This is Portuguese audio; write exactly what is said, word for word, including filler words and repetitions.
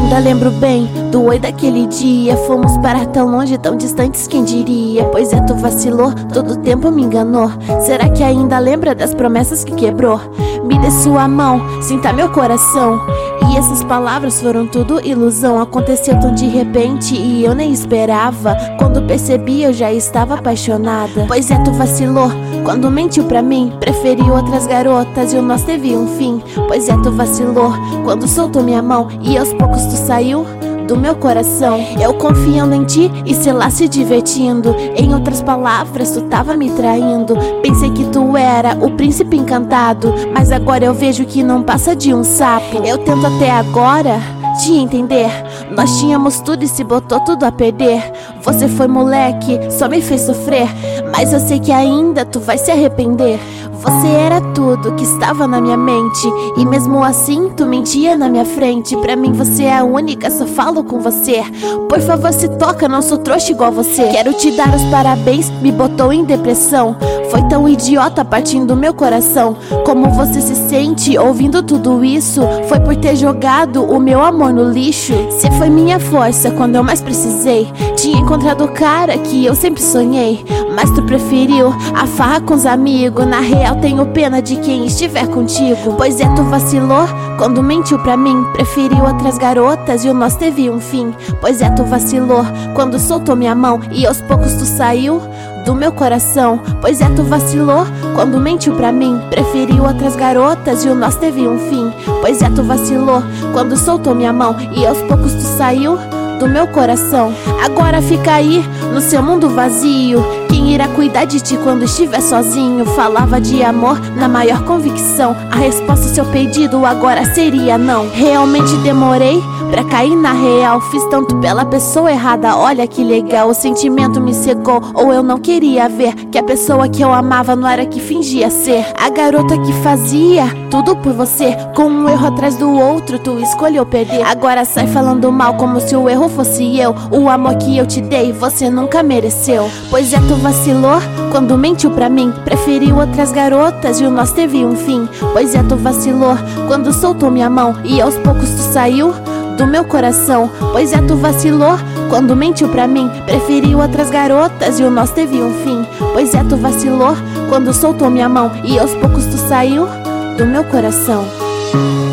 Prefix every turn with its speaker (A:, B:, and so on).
A: Ainda lembro bem do oi daquele dia. Fomos para tão longe, tão distantes, quem diria? Pois é, tu vacilou, todo tempo me enganou. Será que ainda lembra das promessas que quebrou? Me dê sua mão, sinta meu coração. E essas palavras foram tudo ilusão. Aconteceu tão de repente e eu nem esperava. Quando percebi eu já estava apaixonada. Pois é, tu vacilou quando mentiu pra mim. Preferiu outras garotas e o nosso teve um fim. Pois é, tu vacilou quando soltou minha mão e aos poucos tu saiu do meu coração. Eu confiando em ti e sei lá se divertindo. Em outras palavras, tu tava me traindo. Pensei que tu era o príncipe encantado, mas agora eu vejo que não passa de um sapo. Eu tento até agora te entender. Nós tínhamos tudo e se botou tudo a perder. Você foi moleque, só me fez sofrer, mas eu sei que ainda tu vai se arrepender. Você era tudo que estava na minha mente, e mesmo assim tu mentia na minha frente. Pra mim você é a única, só falo com você. Por favor se toca, não sou trouxa igual você. Quero te dar os parabéns, me botou em depressão. Foi tão idiota partindo do meu coração. Como você se sente ouvindo tudo isso? Foi por ter jogado o meu amor no lixo. Você foi minha força quando eu mais precisei. Tinha encontrado o cara que eu sempre sonhei, mas tu preferiu a farra com os amigos. Na real tenho pena de quem estiver contigo. Pois é, tu vacilou quando mentiu pra mim. Preferiu outras garotas e o nosso teve um fim. Pois é, tu vacilou quando soltou minha mão e aos poucos tu saiu do meu coração. Pois é, tu vacilou quando mentiu pra mim. Preferiu outras garotas e o nosso teve um fim. Pois é, tu vacilou quando soltou minha mão e aos poucos tu saiu do meu coração. Agora fica aí no seu mundo vazio. Quem irá cuidar de ti quando estiver sozinho? Falava de amor na maior convicção. A resposta ao seu pedido agora seria não. Realmente demorei pra cair na real. Fiz tanto pela pessoa errada, olha que legal. O sentimento me cegou, ou eu não queria ver que a pessoa que eu amava não era que fingia ser. A garota que fazia tudo por você, com um erro atrás do outro, tu escolheu perder. Agora sai falando mal como se o erro fosse eu. O amor que eu te dei, você nunca mereceu. Pois é, tu vacilou quando mentiu pra mim. Preferiu outras garotas e o nosso teve um fim. Pois é, tu vacilou quando soltou minha mão e aos poucos tu saiu do meu coração. Pois é, tu vacilou quando mentiu pra mim. Preferiu outras garotas e o nosso teve um fim. Pois é, tu vacilou quando soltou minha mão e aos poucos tu saiu do meu coração.